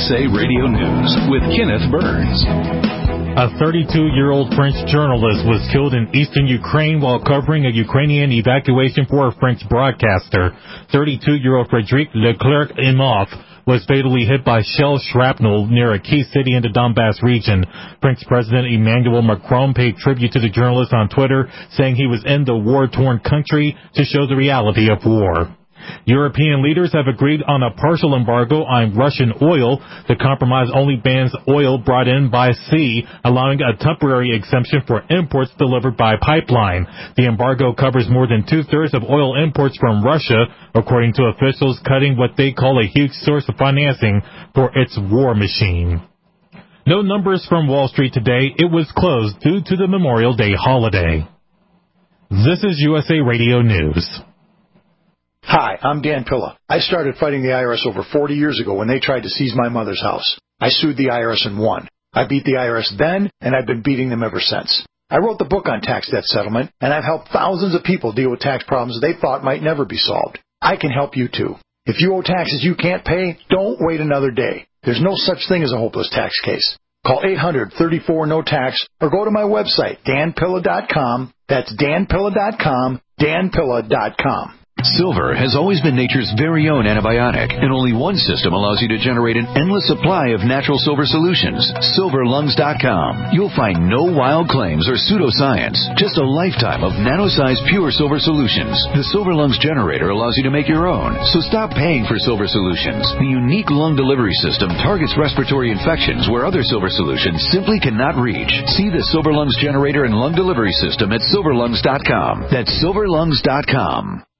USA Radio News with Kenneth Burns. A 32-year-old French journalist was killed in eastern Ukraine while covering a Ukrainian evacuation for a French broadcaster. 32-year-old Frédéric Leclerc-Imhoff was fatally hit by shell shrapnel near a key city in the Donbass region. French President Emmanuel Macron paid tribute to the journalist on Twitter, saying he was in the war-torn country to show the reality of war. European leaders have agreed on a partial embargo on Russian oil. The compromise only bans oil brought in by sea, allowing a temporary exemption for imports delivered by pipeline. The embargo covers more than two-thirds of oil imports from Russia, according to officials, cutting what they call a huge source of financing for its war machine. No numbers from Wall Street today. It was closed due to the Memorial Day holiday. This is USA Radio News. Hi, I'm Dan Pilla. I started fighting the IRS over 40 years ago when they tried to seize my mother's house. I sued the IRS and won. I beat the IRS then, and I've been beating them ever since. I wrote the book on tax debt settlement, and I've helped thousands of people deal with tax problems they thought might never be solved. I can help you too. If you owe taxes you can't pay, don't wait another day. There's no such thing as a hopeless tax case. Call 800-34-NO-TAX or go to my website, danpilla.com. That's danpilla.com, danpilla.com. Silver has always been nature's very own antibiotic, and only one system allows you to generate an endless supply of natural silver solutions. SilverLungs.com. You'll find no wild claims or pseudoscience, just a lifetime of nano-sized pure silver solutions. The Silver Lungs generator allows you to make your own, so stop paying for silver solutions. The unique lung delivery system targets respiratory infections where other silver solutions simply cannot reach. See the Silver Lungs generator and lung delivery system at SilverLungs.com. That's SilverLungs.com.